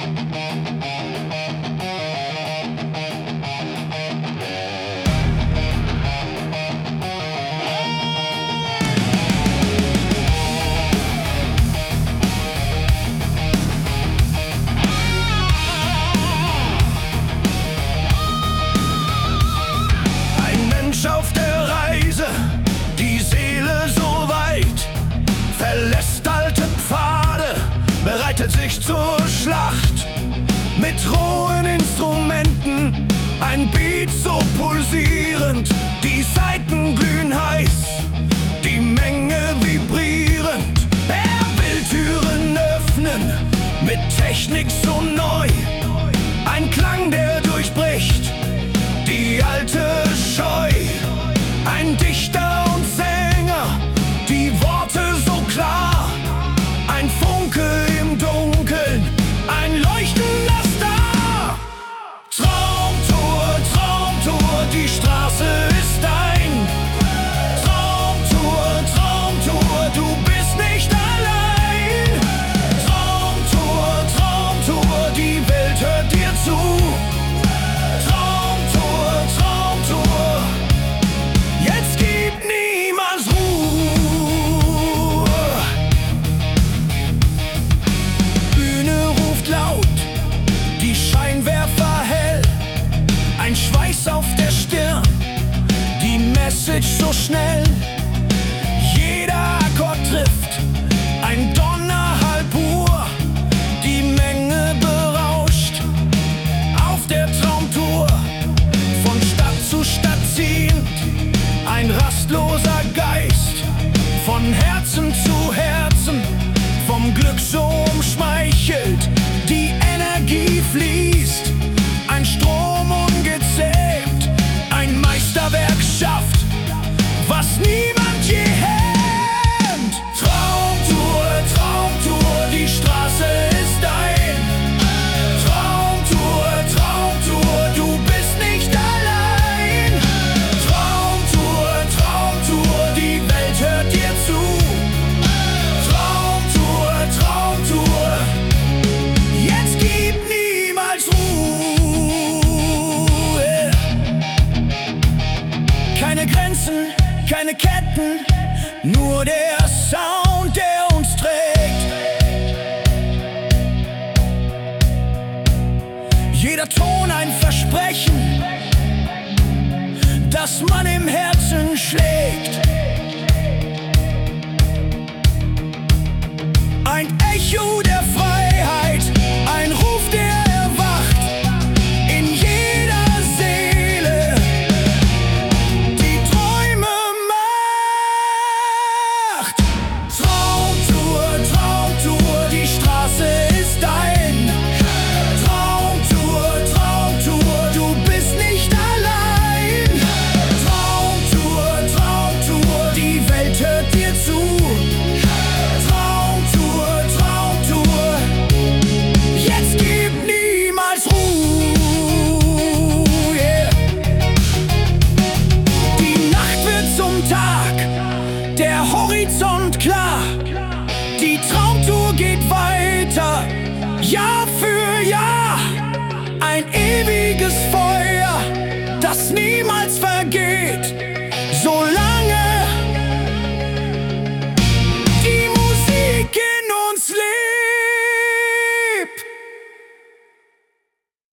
Auf der Reise, die Seele so weit, verlässt alte Pfade, bereitet sich zur Schlacht. Mit rohen Instrumenten, ein Beat so pulsierend, die Saiten glühen heiß, die Menge vibrierend. Er will Türen öffnen, mit Technik so neu, ein Klang, der durchbricht die alte Scheu. Ein Dichter und Sänger, die Worte so klar, ein Funke im Dunkeln, ein leuchtender Star. Traumtour, Traumtour, die Straße ist dein. Traumtour, Traumtour, du bist nicht allein. Traumtour, Traumtour, die Welt hört dir zu. Ein Schweiß auf der Stirn, die Message so schnell. Jeder Akkord trifft, ein Donner halb Uhr, die Menge berauscht. Auf der Traumtour, von Stadt zu Stadt ziehend, ein rastloser Geist, von Herzen zu Herzen, vom Glück so umschmeichelt, die Energie fließt. Ein Strom ungezähmt, ein Meisterwerk schafft, was niemand je hemmt. Traumtour, Traumtour, die Straße ist dein. Traumtour, Traumtour, du bist nicht allein. Traumtour, Traumtour, die Welt hört dir zu. Traumtour, Traumtour, jetzt gib niemals Ruhe. Keine Grenzen, keine Ketten, nur der Sound, der uns trägt. Jeder Ton ein Versprechen, das man im Herzen schlägt. Ein Echo der Freiheit, ein Ruf, der erwacht in jeder Seele, die Träume macht. Traumtour, Traumtour, die Straße ist dein. Traumtour, Traumtour, du bist nicht allein. Traumtour, Traumtour, die Welt hört dir zu. Traumtour, Traumtour, jetzt gib niemals Ruhe. Yeah. Die Nacht wird zum Tag, der Horizont klar. Die Traumtour geht weiter, Jahr für Jahr. Ein ewiges Feuer, das niemals vergeht.